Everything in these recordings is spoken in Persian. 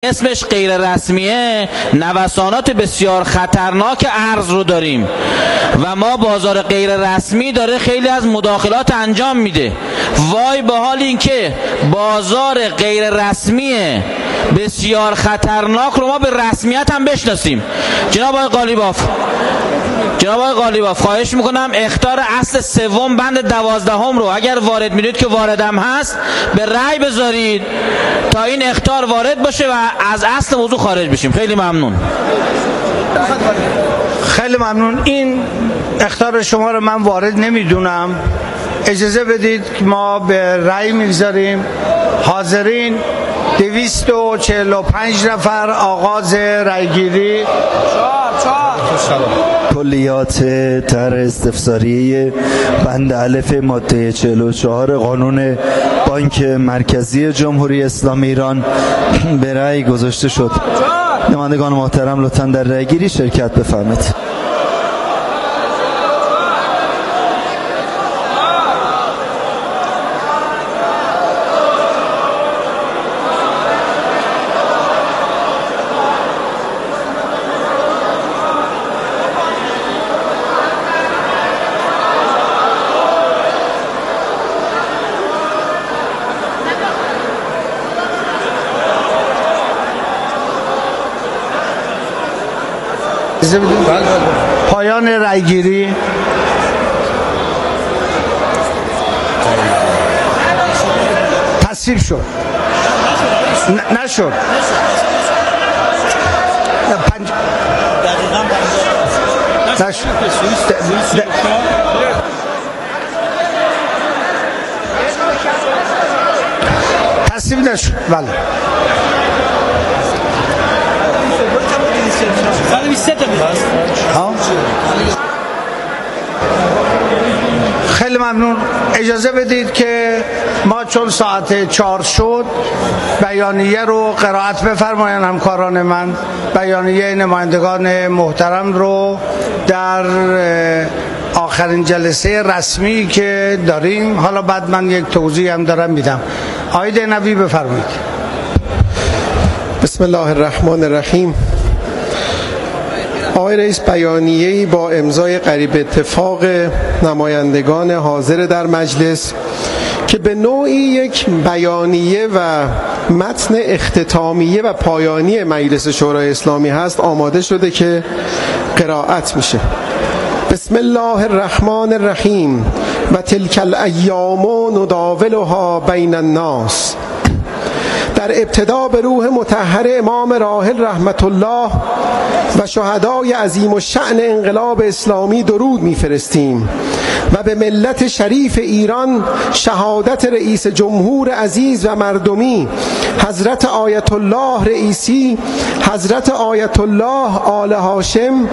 اسمش غیر رسمیه، نوسانات بسیار خطرناک ارز رو داریم و ما بازار غیر رسمی داره خیلی از مداخلات انجام میده. وای به حال این که بازار غیر رسمی بسیار خطرناک رو ما به رسمیت هم بشناسیم. جناب آقای قالیباف خواهش میکنم اخطار اصل سوم بند 12 رو اگر وارد میدید که واردم هست به رأی بذارید تا این اخطار وارد باشه و از اصل موضوع خارج بشیم. خیلی ممنون. خیلی ممنون. این اخطار شما رو من وارد نمیدونم، اجازه بدید که ما به رأی میگذاریم. حاضرین 245 نفر، آغاز رأیگیری. کلیات طرح استفساریه بند الف ماده 44 قانون بانک مرکزی جمهوری اسلامی ایران به رأی گذاشته شد. نمایندگان محترم لطفاً در رأیگیری شرکت بفرمایید. پایان رأیگیری. تصویب شد. نشد. تصویب نشد. بله. خیلی ممنون. اجازه بدید که ما چون ساعت 4 شد بیانیه رو قرائت بفرمایند همکاران من. بیانیه نمایندگان محترم رو در آخرین جلسه رسمی که داریم. حالا بعد من یک توضیح هم دارم میدم. آقای دهنوی بفرمایید. بسم الله الرحمن الرحیم. آقای رئیس، بیانیه‌ای با امضای قریب اتفاق نمایندگان حاضر در مجلس که به نوعی یک بیانیه و متن اختتامیه و پایانی مجلس شورای اسلامی هست آماده شده که قرائت میشه. بسم الله الرحمن الرحیم. و تلک الایام نداولها بین الناس. در ابتدا به روح مطهر امام راحل رحمت الله و شهدای عظیم الشأن انقلاب اسلامی درود میفرستیم و به ملت شریف ایران شهادت رئیس جمهور عزیز و مردمی حضرت آیت الله رئیسی، حضرت آیت الله آل هاشم،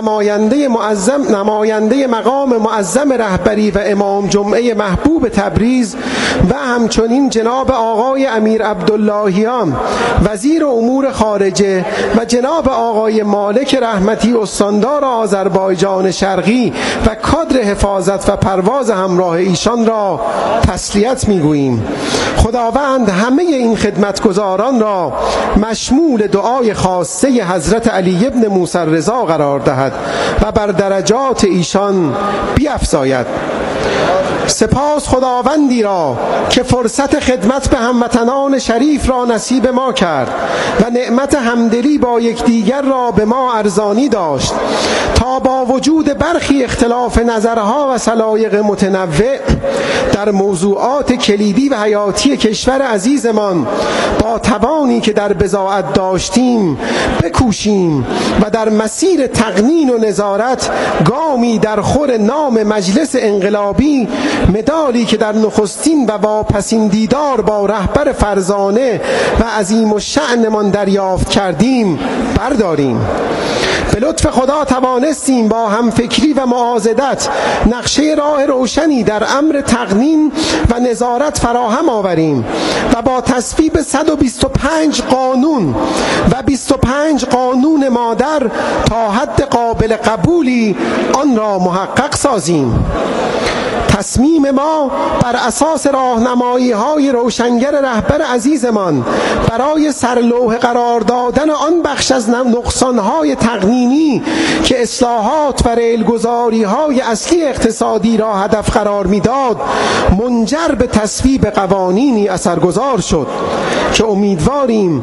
نماینده مقام معظم رهبری و امام جمعه محبوب تبریز و همچنین جناب آقای امیر عبداللهیان وزیر امور خارجه و جناب آقای مالک رحمتی استاندار آذربایجان شرقی و کادر حفاظت و پرواز همراه ایشان را تسلیت میگوییم. خداوند همه این خدمتگزاران را مشمول دعای خاصه حضرت علی ابن موسی رضا قرار دهد و بر درجات ایشان بیفزاید. سپاس خداوندی را که فرصت خدمت به هموطنان شریف را نصیب ما کرد و نعمت همدلی با یکدیگر را به ما ارزانی داشت تا با وجود برخی اختلاف نظرها و سلایق متنوع در موضوعات کلیدی و حیاتی کشور عزیزمان با توانی که در بضاعت داشتیم بکوشیم و در مسیر تقنین و نظارت گامی در خور نام مجلس انقلابی، مدالی که در نخستین و واپسین دیدار با رهبر فرزانه و عظیم الشأنمان دریافت کردیم، برداریم. به لطف خدا توانستیم با همفکری و معاضدت نقشه راه روشنی در امر تقنین و نظارت فراهم آوریم و با تصویب 125 قانون و 25 قانون مادر تا حد قابل قبولی آن را محقق سازیم. تصمیم ما بر اساس راهنمایی‌های روشنگر رهبر عزیزمان برای سرلوح قرار دادن آن بخش از نقصان‌های تقنینی که اصلاحات و ریلگذاری‌های اصلی اقتصادی را هدف قرار می‌داد منجر به تصویب قوانینی اثرگذار شد که امیدواریم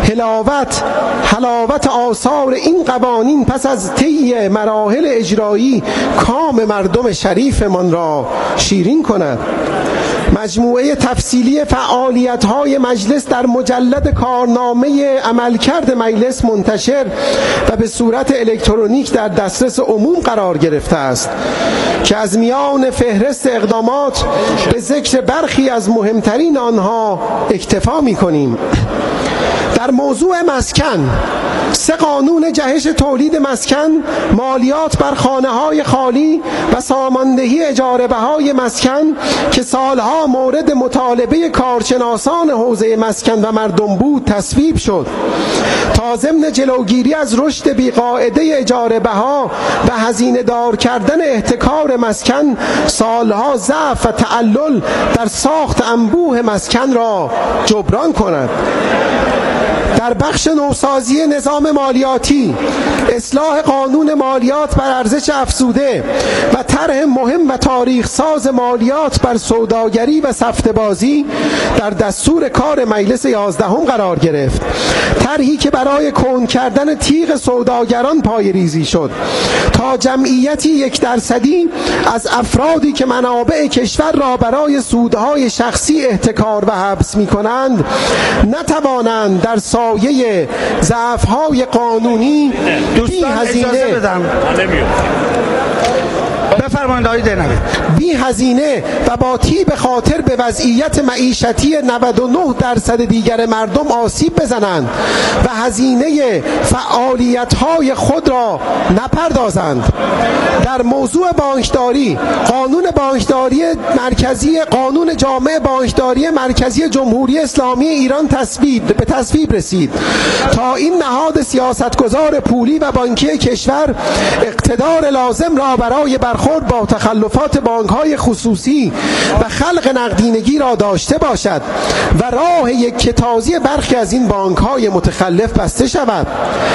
حلاوت آثار این قوانین پس از طی مراحل اجرایی کام مردم شریفمان را شیرین کند. مجموعه تفصیلی فعالیت‌های مجلس در مجلد کارنامه عملکرد مجلس منتشر و به صورت الکترونیک در دسترس عموم قرار گرفته است که از میان فهرست اقدامات به ذکر برخی از مهمترین آنها اکتفا می‌کنیم. در موضوع مسکن 3 قانون جهش تولید مسکن، مالیات بر خانه‌های خالی و ساماندهی اجاره بهای مسکن که سالها مورد مطالبه کارشناسان حوزه مسکن و مردم بود تصویب شد تا ضمن جلوگیری از رشد بیقاعده اجاره بها و هزینه دار کردن احتکار مسکن سالها ضعف و تعلل در ساخت انبوه مسکن را جبران کند. در بخش نوسازی نظام مالیاتی، اصلاح قانون مالیات بر ارزش افزوده و طرح مهم و تاریخ ساز مالیات بر سوداگری و سفته‌بازی در دستور کار مجلس 11 قرار گرفت. طرحی که برای کند کردن تیغ سوداگران پایه‌ریزی شد تا جمعیتی 1% از افرادی که منابع کشور را برای سودهای شخصی احتکار و حبس می‌کنند نتوانند در سایه ضعف‌های قانونی بی هزینه بفرمایید آقای دهنوی. بی هزینه و با طیب خاطر به وضعیت معیشتی 99% دیگر مردم آسیب بزنند و هزینه فعالیت‌های خود را نپردازند. در موضوع بانکداری، قانون بانکداری مرکزی، قانون جامع بانکداری مرکزی جمهوری اسلامی ایران به تصویب رسید تا این نهاد سیاستگزار پولی و بانکی کشور اقتدار لازم را برای برخورد با تخلفات بانک‌های خصوصی و خلق نقدینگی را داشته باشد و راه یکتازی برخی از این بانک‌های متخلف بسته شود.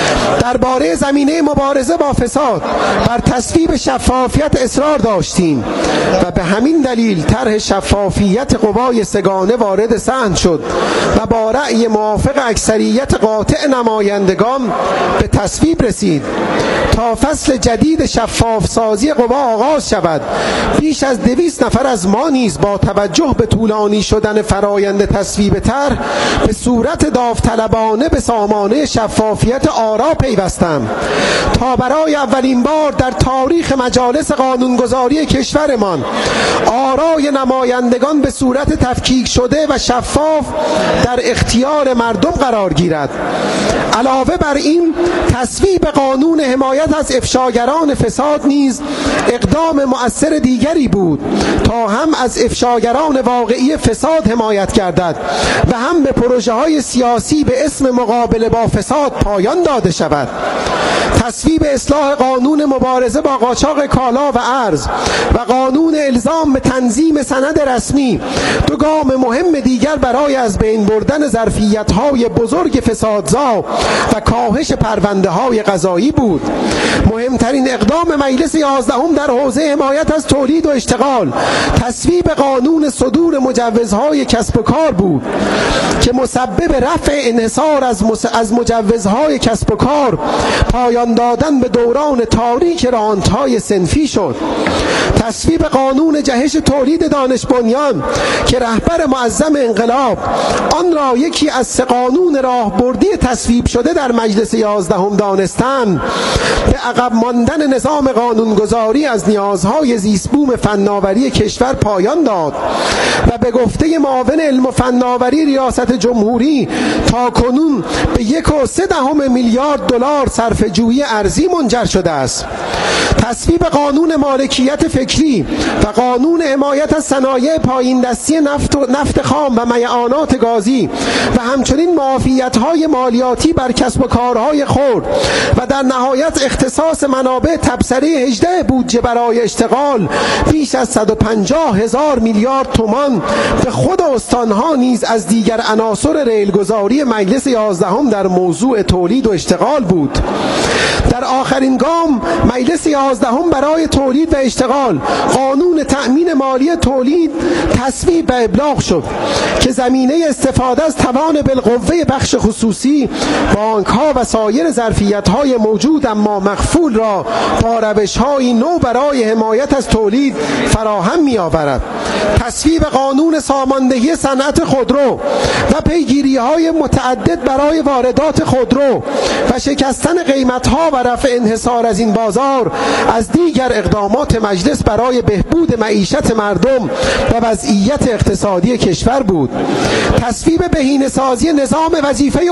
درباره زمینه مبارزه با فساد بر تصویب شفافیت اصرار داشتیم و به همین دلیل طرح شفافیت قوای سگانه وارد صحن شد و با رأی موافق اکثریت قاطع نمایندگان به تصویب رسید تا فصل جدید شفاف سازی قوا آغاز شود. بیش از 200 نفر از ما نیز با توجه به طولانی شدن فرایند تصویب طرح به صورت داوطلبانه به سامانه شفافیت آرا پیوستم تا برای اولین بار در تاریخ مجالس قانونگذاری کشورمان آرای نمایندگان به صورت تفکیک شده و شفاف در اختیار مردم قرار گیرد. علاوه بر این تصویب قانون حمایت از افشاگران فساد نیز اقدام مؤثر دیگری بود تا هم از افشاگران واقعی فساد حمایت گردد و هم به پروژه‌های سیاسی به اسم مقابله با فساد پایان داده شود. تصویب اصلاح قانون مبارزه با قاچاق کالا و ارز و قانون الزام به تنظیم سند رسمی 2 گام مهم دیگر برای از بین بردن ظرفیت‌های بزرگ فسادزا و کاهش پرونده‌های قضایی بود. مهمترین اقدام مجلس 11 در حوزه حمایت از تولید و اشتغال تصویب قانون صدور مجوزهای کسب و کار بود که مسبب رفع انحصار از مجوزهای کسب و کار، پایان دادن به دوران تاریک رانت‌های صنفی شد. تصویب قانون جهش تولید دانش بنیان که رهبر معظم انقلاب آن را یکی از 3 قانون راهبردی تصویب شده در مجلس 11 دانستند، به عقب ماندن نظام قانونگذاری از نیازهای زیستبوم فناوری کشور پایان داد و به گفته معاون علم و فناوری ریاست جمهوری تا کنون به 1.3 میلیارد دلار صرفه‌جویی جمهوری ارضی منجر شده است. تصویب قانون مالکیت فکری و قانون حمایت از صنایع پایین دستی نفت خام و میعانات گازی و همچنین معافیت‌های مالیاتی بر کسب و کارهای خرد و در نهایت اختصاص منابع تبصره 18 بودجه برای اشتغال بیش از 150,000 میلیارد تومان به خود استانها نیز از دیگر عناصر ریلگذاری مجلس 11 در موضوع تولید و اشتغال بود. در آخرین گام مجلس 11 برای تولید و اشتغال قانون تأمین مالی تولید تصویب و ابلاغ شد که زمینه استفاده از توان بالقوه بخش خصوصی، بانک‌ها و سایر ظرفیت‌های موجود اما مخفول را با روش‌های نو برای حمایت از تولید فراهم می‌آورد. تصویب قانون ساماندهی صنعت خودرو و پیگیری‌های متعدد برای واردات خودرو و شکستن قیمت‌ها و رفع انحصار از این بازار از دیگر اقدامات مجلس برای بهبود معیشت مردم و وضعیت اقتصادی کشور بود. تصویب بهینه‌سازی نظام وظیفه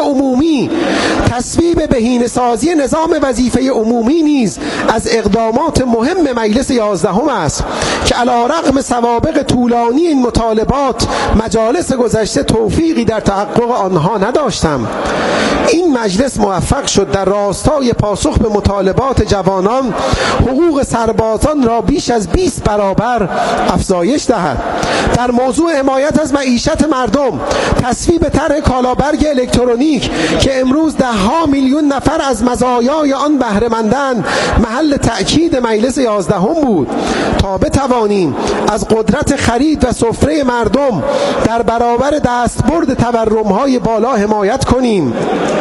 عمومی نیز از اقدامات مهم مجلس 11 است که علی‌رغم سوابق طولانی این مطالبات مجالس گذشته توفیقی در تحقق آنها نداشتم. این مجلس موفق شد در راستای پاسخ به مطالبات جوانان حقوق سربازان را بیش از 20 برابر افزایش دهد. در موضوع حمایت از معیشت مردم تصویب طرح کالابرگ الکترونیک که امروز 10 میلیون نفر از مزایای آن بهره مندند محل تأکید مجلس 11 بود تا بتوانیم از قدرت خرید و سفره مردم در برابر دستبرد تورم‌های بالا حمایت کنیم.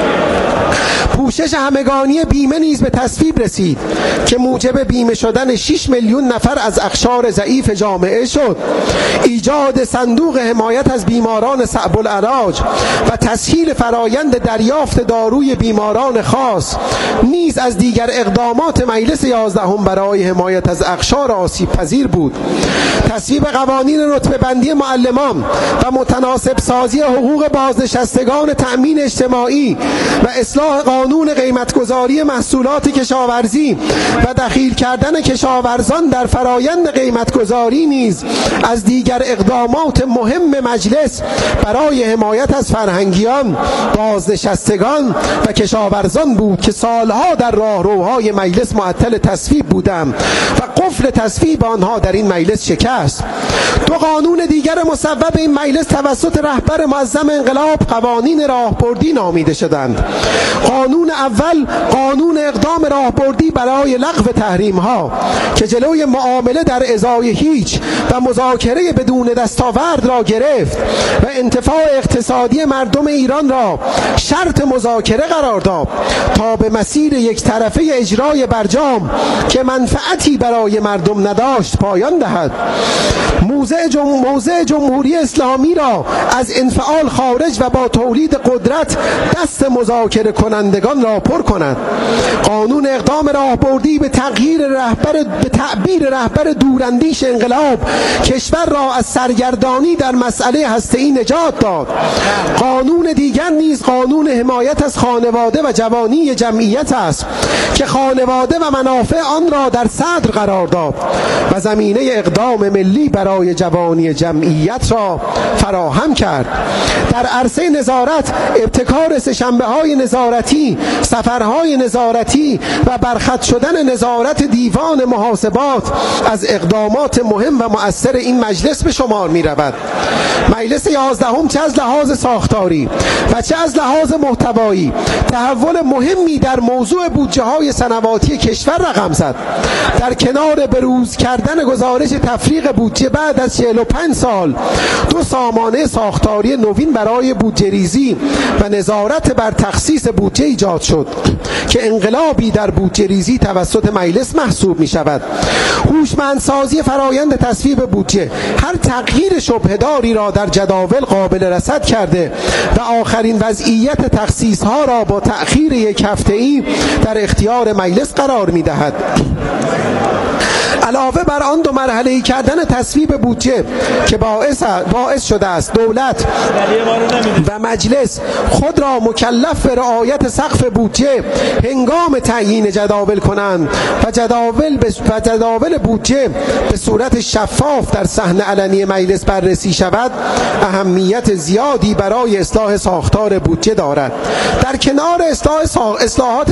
پوشش همگانی بیمه نیز به تصویب رسید که موجب بیمه شدن 6 میلیون نفر از اقشار ضعیف جامعه شد. ایجاد صندوق حمایت از بیماران صعب العلاج و تسهیل فرایند دریافت داروی بیماران خاص نیز از دیگر اقدامات مجلس 11 برای حمایت از اقشار آسیب پذیر بود. تصویب قوانین رتبه بندی معلمان و متناسب سازی حقوق بازنشستگان تأمین اجتماعی و اصلاح قانون قیمتگذاری محصولات کشاورزی و دخیل کردن کشاورزان در فرایند قیمتگذاری نیز از دیگر اقدامات مهم مجلس برای حمایت از فرهنگیان، بازنشستگان و کشاورزان بود که سالها در راهروهای مجلس معطل تصویب بودند و قفل تصویب آنها در این مجلس شکست. دو قانون دیگر مصوب این مجلس توسط رهبر معظم انقلاب قوانین راهبردی نامیده شدند. قانون اول قانون اقدام راهبردی برای لغو تحریم ها که جلوی معامله در ازای هیچ و مذاکره بدون دستاورد را گرفت و انتفاع اقتصادی مردم ایران را شرط مذاکره قرار داد تا به مسیر یک طرفه اجرای برجام که منفعتی برای مردم نداشت پایان دهد. موضع جمهوری اسلامی را از انفعال خارج و با تولید قدرت دست مذاکره کنندگان را پر کند. قانون اقدام راهبردی به تعبیر رهبر دوراندیش انقلاب کشور را از سرگردانی در مسئله هسته‌ای نجات داد. قانون دیگر نیز قانون حمایت از خانواده و جوانی جمعیت است که خانواده و منافع آن را در صدر قرار داد و زمینه اقدام ملی برای جوانی جمعیت را فراهم کرد. در عرصه نظارت ابتکار سه‌شنبه‌های نظارتی، سفرهای نظارتی و برخط شدن نظارت دیوان محاسبات از اقدامات مهم و مؤثر این مجلس به شمار می رود. مجلس 11 چه از لحاظ ساختاری و چه از لحاظ محتوایی تحول مهمی در موضوع بودجه های سنواتی کشور رقم زد. در کنار بروز کردن گزارش تفریق بودجه بعد از 45 سال 2 سامانه ساختاری نوین برای بودجه ریزی و نظارت بر تخصیص بودجه ایجاد شد که انقلابی در بودجه ریزی توسط مجلس محسوب می شود. هوشمندسازی فرایند تصویب بودجه هر تغییر شبهه‌داری را در جداول قابل رصد کرده و آخرین وضعیت تخصیص ها را با تأخیر 1 هفته‌ای در اختیار مجلس قرار می دهد. علاوه بر آن دو مرحله‌ای کردن تصویب بودجه که باعث شده است دولت و مجلس خود را مکلف به رعایت سقف بودجه هنگام تعیین جداول کنند و جداول بودجه به صورت شفاف در صحن علنی مجلس بررسی شود، اهمیت زیادی برای اصلاح ساختار بودجه دارد. در کنار اصلاحات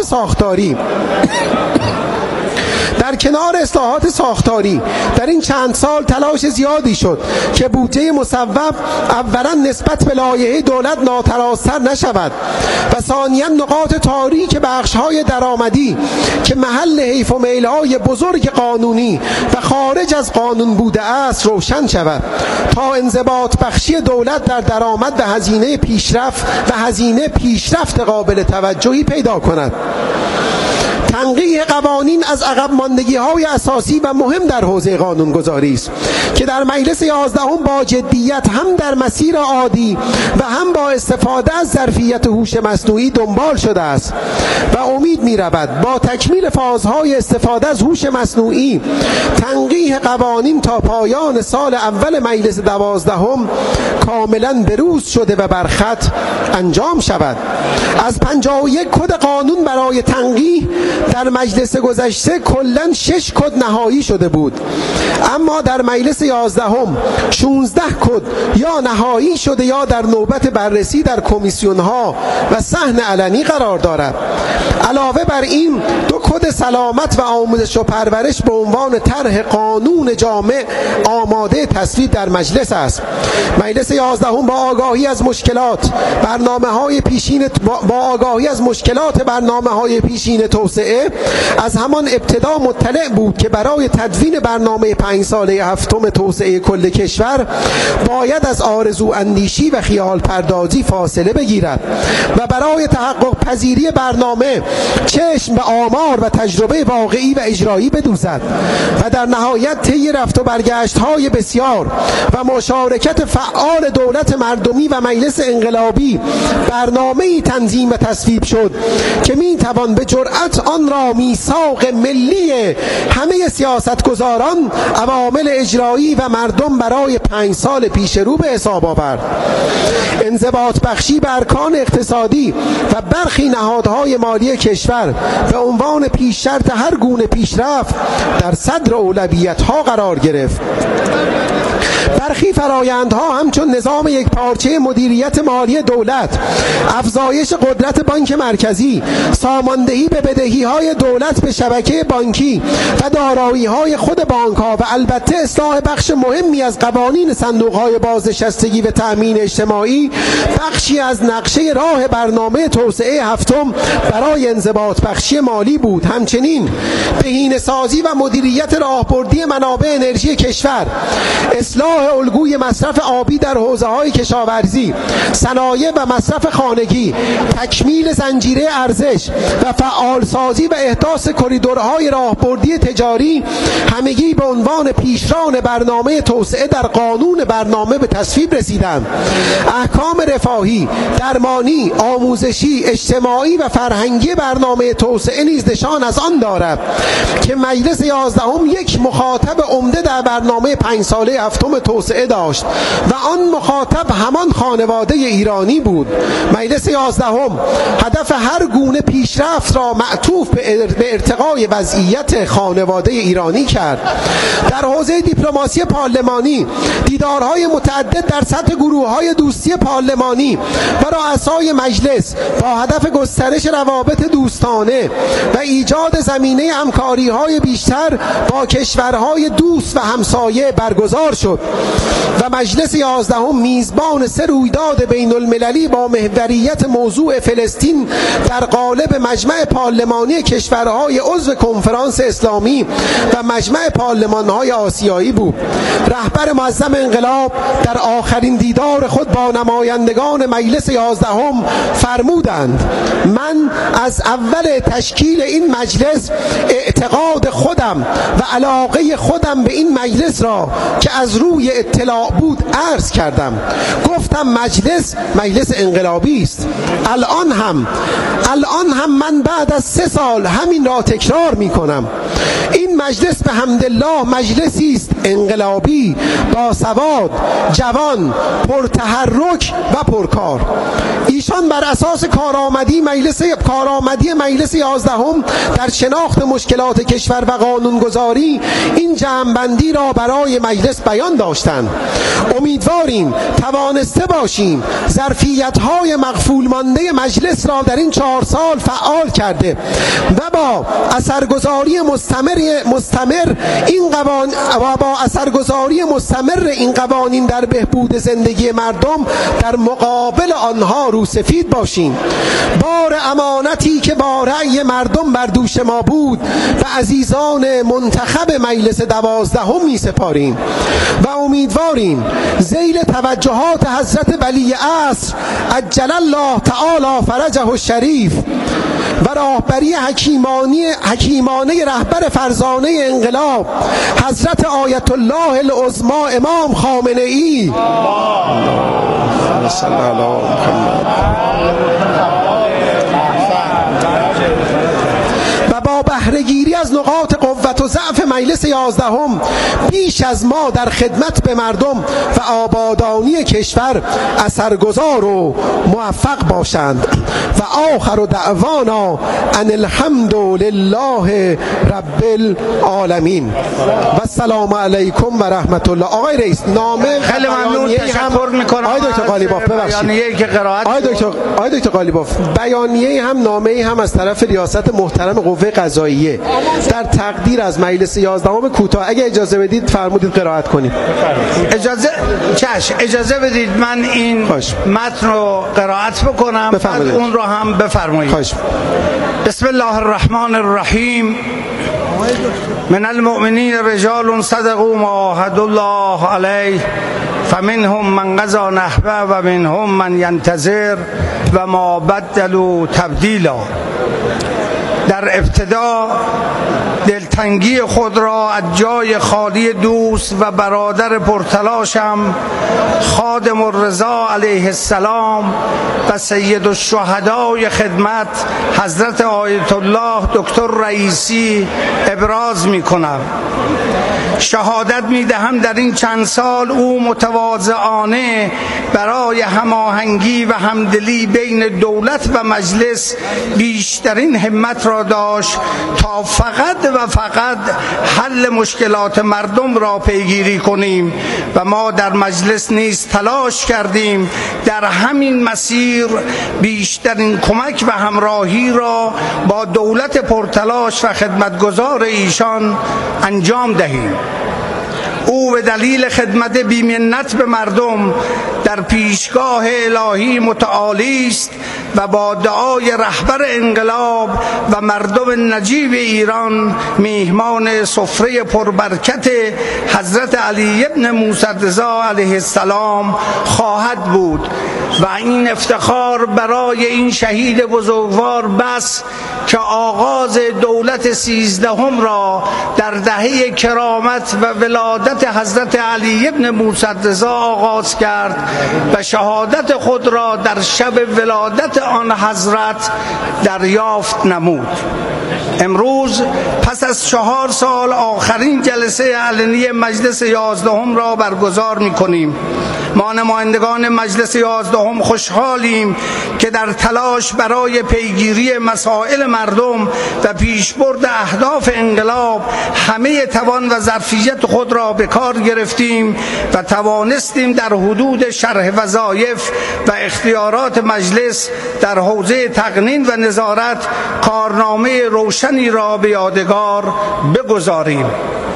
ساختاری در این چند سال تلاش زیادی شد که بودجه مصوب اولا نسبت به لایحه دولت ناترازتر نشود و ثانیا نقاط تاریک بخش‌های درآمدی که محل حیف و میل‌های بزرگ قانونی و خارج از قانون بوده است روشن شود تا انضباط بخشی دولت در درآمد و هزینه پیشرفت قابل توجهی پیدا کند. تنقیح قوانین از عقب ماندگی‌های اساسی و مهم در حوزه قانونگذاری است که در مجلس 11 با جدیت هم در مسیر عادی و هم با استفاده از ظرفیت هوش مصنوعی دنبال شده است و امید می‌رود با تکمیل فازهای استفاده از هوش مصنوعی تنقیح قوانین تا پایان سال اول مجلس 12 کاملا بروز شده و بر خط انجام شود. از 51 کد قانون برای تنقیح در مجلس گذشته کلاً 6 کد نهایی شده بود، اما در مجلس 11 16 کد یا نهایی شده یا در نوبت بررسی در کمیسیون ها و صحن علنی قرار دارد. علاوه بر این 2 کد سلامت و آموزش و پرورش به عنوان طرح قانون جامع آماده تصویب در مجلس است. مجلس 11 با آگاهی از مشکلات برنامه‌های پیشین توسعه از همان ابتدا مطلع بود که برای تدوین برنامه 5 ساله هفتم توسعه کل کشور باید از آرزو اندیشی و خیال پردازی فاصله بگیرد و برای تحقق پذیری برنامه چشم به آمار و تجربه واقعی و اجرایی بدوزد و در نهایت طی رفت و برگشت‌های بسیار و مشارکت فعال دولت مردمی و مجلس انقلابی برنامه‌ای تنظیم و تصویب شد که می‌توان به جرأت آن را میثاق ملی همه سیاستگزاران، عوامل اجرایی و مردم برای 5 سال پیش رو به حساب آورد. انضباط بخشی به ارکان اقتصادی و برخی نهادهای مالی کشور به عنوان پیش شرط هر گونه پیشرفت در صدر اولویت‌ها قرار گرفت. برخی فرایندها همچون نظام یک پارچه مدیریت مالی دولت، افزایش قدرت بانک مرکزی، ساماندهی به بدهی‌های دولت به شبکه بانکی و دارایی‌های خود بانک‌ها و البته اصلاح بخش مهمی از قوانین صندوق‌های بازنشستگی و تأمین اجتماعی بخشی از نقشه راه برنامه توسعه هفتم برای انضباط بخشی مالی بود. همچنین بهینه‌سازی و مدیریت راهبردی منابع انرژی کشور، اصلاح الگوی مصرف آبی در حوزه‌های کشاورزی، صنایع و مصرف خانگی، تکمیل زنجیره ارزش و فعالسازی و احداث کریدورهای راهبردی تجاری همگی به عنوان پیشران برنامه توسعه در قانون برنامه به تصویب رسیدند. احکام رفاهی، درمانی، آموزشی، اجتماعی و فرهنگی برنامه توسعه نیز نشان از آن دارد که مجلس 11 یک مخاطب عمده در برنامه 5 ساله هفتم توسعه داشت و آن مخاطب همان خانواده ایرانی بود. مجلس 11 هدف هر گونه پیشرفت را معطوف به ارتقای وضعیت خانواده ایرانی کرد. در حوزه دیپلماسی پارلمانی دیدارهای متعدد در سطح گروه‌های دوستی پارلمانی و رؤسای مجلس با هدف گسترش روابط دوستانه و ایجاد زمینه همکاری‌های بیشتر با کشورهای دوست و همسایه برگزار شد و مجلس 11 میزبان 3 رویداد بین المللی با محوریت موضوع فلسطین در قالب مجمع پارلمانی کشورهای عضو کنفرانس اسلامی و مجمع پارلمان‌های آسیایی بود. رهبر معظم انقلاب در آخرین دیدار خود با نمایندگان مجلس 11 فرمودند: من از اول تشکیل این مجلس اعتقاد خودم و علاقه خودم به این مجلس را که از روی اطلاع بود عرض کردم. گفتم مجلس انقلابی است. الان هم من بعد از 3 سال همین را تکرار می کنم. این مجلس به حمدالله مجلسی است انقلابی، باسواد، جوان، پرتحرک و پرکار. ایشان بر اساس کارآمدی مجلس 11 در شناخت مشکلات کشور و قانونگذاری این جمع‌بندی را برای مجلس بیان داشتند. امیدواریم توانسته باشیم ظرفیت‌های مغفول مانده مجلس را در این 4 سال فعال کرده و با اثرگذاری مستمر این قوانین در بهبود زندگی مردم در مقابل آنها روسفید باشیم. بار امانتی که با رأی مردم بر دوش ما بود و عزیزان منتخب مجلس 12 می سپاریم و امیدواریم ذیل توجهات حضرت ولی عصر عجل الله تعالی فرجه الشریف و راهبری حکیمانه رهبر فرزانه انقلاب حضرت آیت الله العظمی امام خامنه ای و با بهره‌گیری از نقاط قوت و ضعف مجلس 11 بیش از ما در خدمت به مردم و آبادانی کشور اثرگذار و موفق باشند و آخر دعوانا ان الحمد لله رب العالمین و السلام علیکم و رحمت الله. آقای رئیس نامه خیلی ممنون، تشکر میکنم. آقای دکتر قالیباف بیانیه‌ای که قرائت آقای دکتر قالیباف بیانیه هم نامه‌ای هم از طرف ریاست محترم قوه قضاییه در تقدیر از مجلس 11 کوتاه اگه اجازه بدید فرمودید قرائت کنیم. اجازه بدید من این متن رو قرائت بکنم، بعد اون رو هم بفرمایید. بسم الله الرحمن الرحیم. من المؤمنین رجال صدقوا ما عاهدوا الله علیه فمنهم من قضی نحبه و منهم من ینتظر و ما بدلوا تبدیلا. در ابتدا دلتنگی خود را از جای خالی دوست و برادر پرتلاشم خادم الرضا علیه السلام و سید الشهدای خدمت حضرت آیت الله دکتر رئیسی ابراز می کنم. شهادت می دهم در این چند سال او متواضعانه برای هماهنگی و همدلی بین دولت و مجلس بیشترین همت را داشت تا فقط و فقط حل مشکلات مردم را پیگیری کنیم و ما در مجلس نیز تلاش کردیم در همین مسیر بیشترین کمک و همراهی را با دولت پرتلاش و خدمتگزار ایشان انجام دهیم. او به دلیل خدمت بی‌منت به مردم در پیشگاه الهی متعالی است و با دعای رهبر انقلاب و مردم نجیب ایران میهمان سفره پربرکت حضرت علی ابن موسی رضا علیه السلام خواهد بود و این افتخار برای این شهید بزرگوار بس که آغاز دولت 13 را در دهه کرامت و ولادت حضرت علی ابن موسی رضا آغاز کرد و شهادت خود را در شب ولادت آن حضرت دریافت نمود. امروز پس از 4 سال آخرین جلسه علنی مجلس 11 را برگزار می‌کنیم. ما نمایندگان مجلس 11 خوشحالیم که در تلاش برای پیگیری مسائل مردم و پیشبرد اهداف انقلاب همه توان و ظرفیت خود را به کار گرفتیم و توانستیم در حدود شرح وظایف و اختیارات مجلس در حوزه تقنین و نظارت کارنامه روشنی را به یادگار بگذاریم.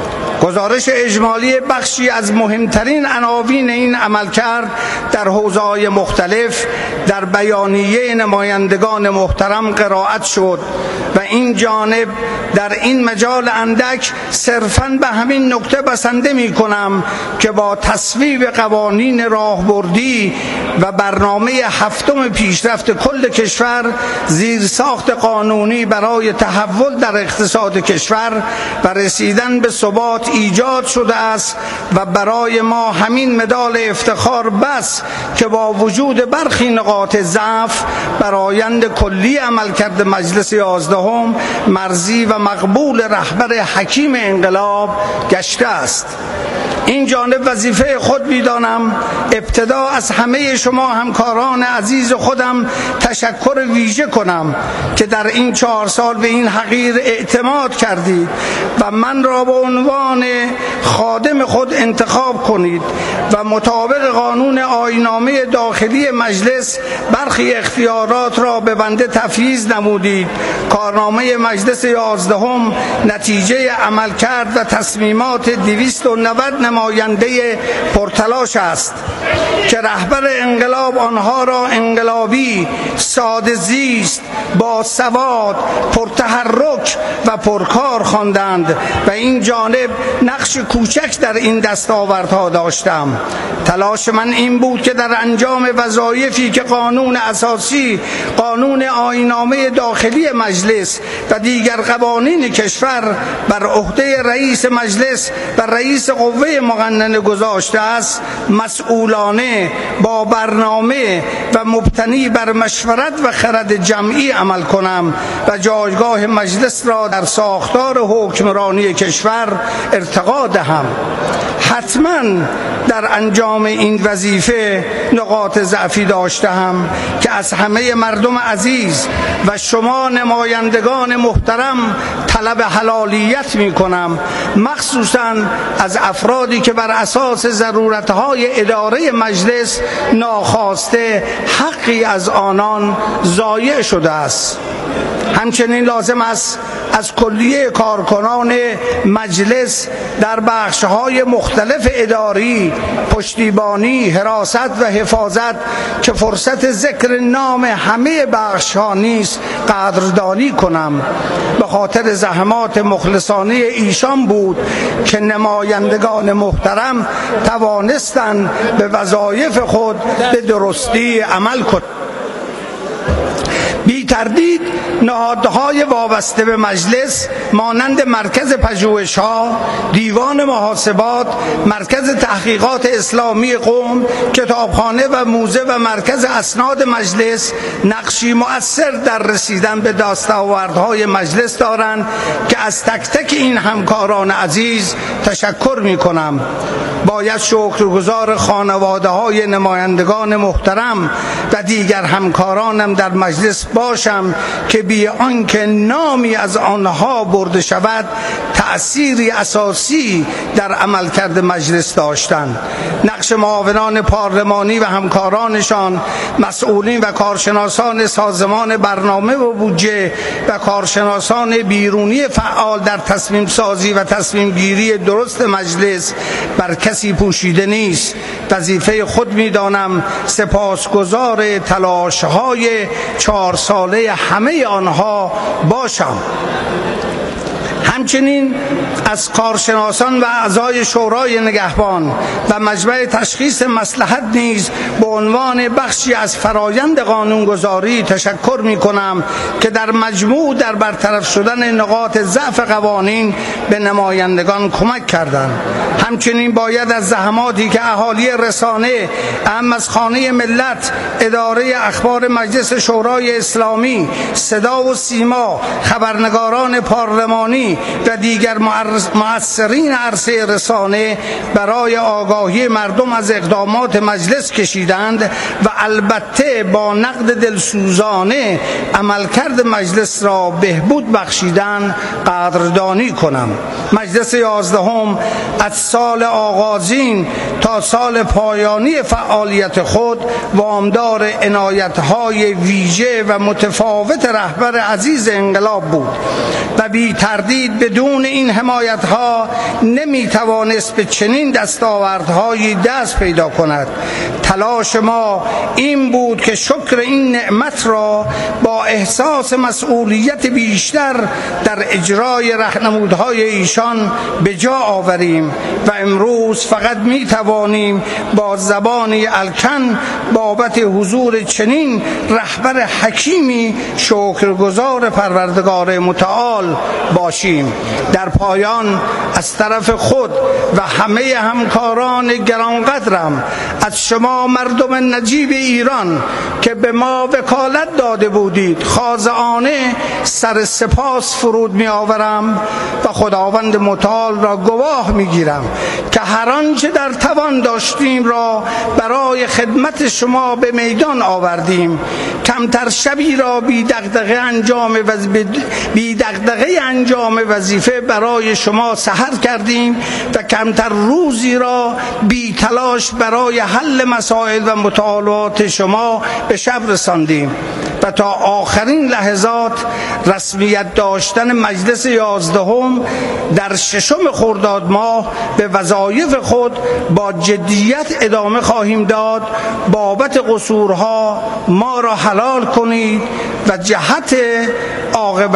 گزارش اجمالی بخشی از مهمترین عناوین این عملکرد در حوزه‌های مختلف در بیانیه نمایندگان محترم قرائت شد و این جانب در این مجال اندک صرفاً به همین نکته بسنده می کنم که با تصویب قوانین راهبردی و برنامه 7 پیشرفت کل کشور زیرساخت قانونی برای تحول در اقتصاد کشور و رسیدن به ثبات ایجاد شده است و برای ما همین مدال افتخار بس که با وجود برخی نقاط نقاط ضعف برآیند کلی عملکرد مجلس 11 مرضی و مقبول رهبر حکیم انقلاب گشته است. این جانب وظیفه خود می‌دانم ابتدا از همه شما همکاران عزیز خودم تشکر ویژه کنم که در این 4 سال به این حقیر اعتماد کردید و من را به عنوان خادم خود انتخاب کنید و مطابق قانون آیین‌نامه داخلی مجلس برخی اختیارات را به بنده تفویض نمودید. کارنامه مجلس 11 نتیجه عملکرد و تصمیمات 290 نماینده پرتلاش است که رهبر انقلاب آنها را انقلابی، ساده زیست، با سواد، پرتحرک و پرکار خواندند و این جانب نقش کوچک در این دستاوردها داشتم. تلاش من این بود که در انجام وظایفی که قانون اساسی، قانون آیین‌نامه داخلی مجلس و دیگر قوانین کشور بر عهده رئیس مجلس و رئیس قوه مقننه گذاشته است، مسئولانه، با برنامه و مبتنی بر مشورت و خرد جمعی عمل کنم و جایگاه مجلس را در ساختار حکمرانی کشور ارتقا دهم. حتما در انجام این وظیفه نقاط ضعفی داشتم که از همه مردم عزیز و شما نمایندگان محترم طلب حلالیت می کنم، مخصوصا از افرادی که بر اساس ضرورتهای اداره مجلس ناخواسته حقی از آنان ضایع شده است. همچنین لازم است از کلیه کارکنان مجلس در بخش‌های مختلف اداری، پشتیبانی، حراست و حفاظت که فرصت ذکر نام همه بخش‌ها نیست قدردانی کنم. به خاطر زحمات مخلصانه ایشان بود که نمایندگان محترم توانستند به وظایف خود به درستی عمل کنند. بی تردید نهادهای وابسته به مجلس مانند مرکز پژوهش‌ها، دیوان محاسبات، مرکز تحقیقات اسلامی قم، کتابخانه و موزه و مرکز اسناد مجلس نقشی مؤثر در رسیدن به دستاوردهای مجلس دارند که از تک تک این همکاران عزیز تشکر می‌کنم. باید شکرگزار خانواده‌های نمایندگان محترم و دیگر همکارانم در مجلس باشم که بی آنکه نامی از آنها برده شود تأثیری اساسی در عملکرد مجلس داشتند. نقش معاونان پارلمانی و همکارانشان، مسئولین و کارشناسان سازمان برنامه و بودجه و کارشناسان بیرونی فعال در تصمیم سازی و تصمیم گیری درست مجلس بر کسی پوشیده نیست. وظیفه خود می‌دانم سپاسگزار تلاش‌های 4 ساله همه آنها باشم. همچنین از کارشناسان و اعضای شورای نگهبان و مجمع تشخیص مصلحت نیز به عنوان بخشی از فرایند قانونگذاری تشکر می‌کنم که در مجموع در برطرف شدن نقاط ضعف قوانین به نمایندگان کمک کردند. همچنین باید از زحماتی که اهالی رسانه، اهم از خانه ملت، اداره اخبار مجلس شورای اسلامی، صدا و سیما، خبرنگاران پارلمانی و دیگر مؤثرین عرصه رسانه برای آگاهی مردم از اقدامات مجلس کشیدند و البته با نقد دلسوزانه عملکرد مجلس را بهبود بخشیدن قدردانی کنم. مجلس 11 از سال آغازین تا سال پایانی فعالیت خود وامدار عنایت‌های ویژه و متفاوت رهبر عزیز انقلاب بود و بی تردید بدون این حمایت‌ها نمی‌توانست به چنین دستاوردهایی دست پیدا کند. تلاش ما این بود که شکر این نعمت را با احساس مسئولیت بیشتر در اجرای راهنمودهای ایشان به جا آوریم و امروز فقط می‌توانیم با زبانی الکن بابت حضور چنین رهبر حکیمی شکرگزار پروردگار متعال باشیم. در پایان از طرف خود و همه همکاران گرانقدرم از شما مردم نجیب ایران که به ما وکالت داده بودید خاضعانه سر سپاس فرود می آورم و خداوند متعال را گواه می گیرم که هر آنچه در توان داشتیم را برای خدمت شما به میدان آوردیم. کمتر شبی را بی دغدغه انجام وظیفه برای شما سحر کردیم و کمتر روزی را بی تلاش برای حل مسائل و مطالبات شما به شب رساندیم و تا آخرین لحظات رسمیت داشتن مجلس 11 در 6 خرداد ماه به وظایف خود با جدیت ادامه خواهیم داد. بابت قصورها ما را حلال کنید و جهت عاقبت